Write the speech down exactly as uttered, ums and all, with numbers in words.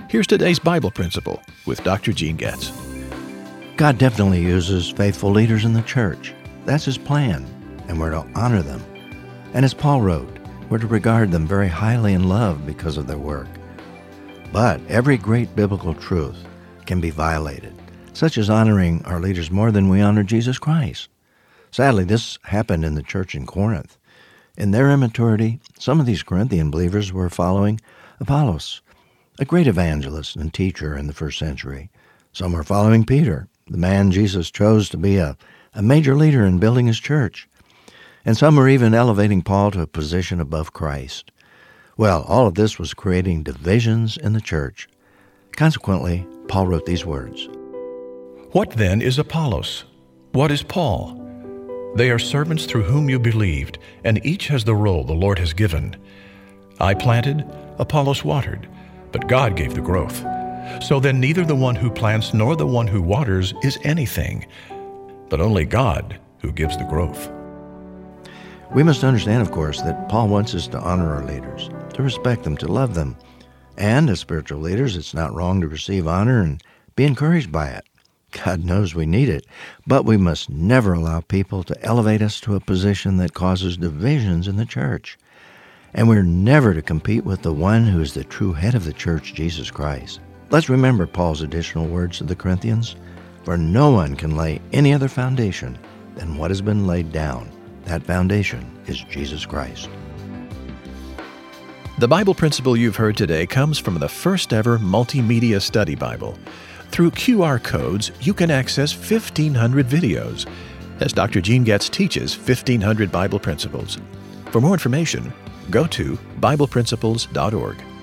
Here's today's Bible principle with Doctor Gene Getz. God definitely uses faithful leaders in the church. That's His plan, and we're to honor them. And as Paul wrote, we're to regard them very highly in love because of their work. But every great biblical truth can be violated, such as honoring our leaders more than we honor Jesus Christ. Sadly, this happened in the church in Corinth. In their immaturity, some of these Corinthian believers were following Apollos, a great evangelist and teacher in the first century. Some were following Peter, the man Jesus chose to be a, a major leader in building His church. And some were even elevating Paul to a position above Christ. Well, all of this was creating divisions in the church. Consequently, Paul wrote these words. What then is Apollos? What is Paul? They are servants through whom you believed, and each has the role the Lord has given. I planted, Apollos watered, but God gave the growth. So then neither the one who plants nor the one who waters is anything, but only God who gives the growth. We must understand, of course, that Paul wants us to honor our leaders, to respect them, to love them. And as spiritual leaders, it's not wrong to receive honor and be encouraged by it. God knows we need it, but we must never allow people to elevate us to a position that causes divisions in the church. And we're never to compete with the one who is the true head of the church, Jesus Christ. Let's remember Paul's additional words to the Corinthians, for no one can lay any other foundation than what has been laid down. That foundation is Jesus Christ. The Bible principle you've heard today comes from the first ever multimedia study Bible. Through Q R codes, you can access fifteen hundred videos as Doctor Gene Getz teaches fifteen hundred Bible principles. For more information, go to Bible Principles dot org.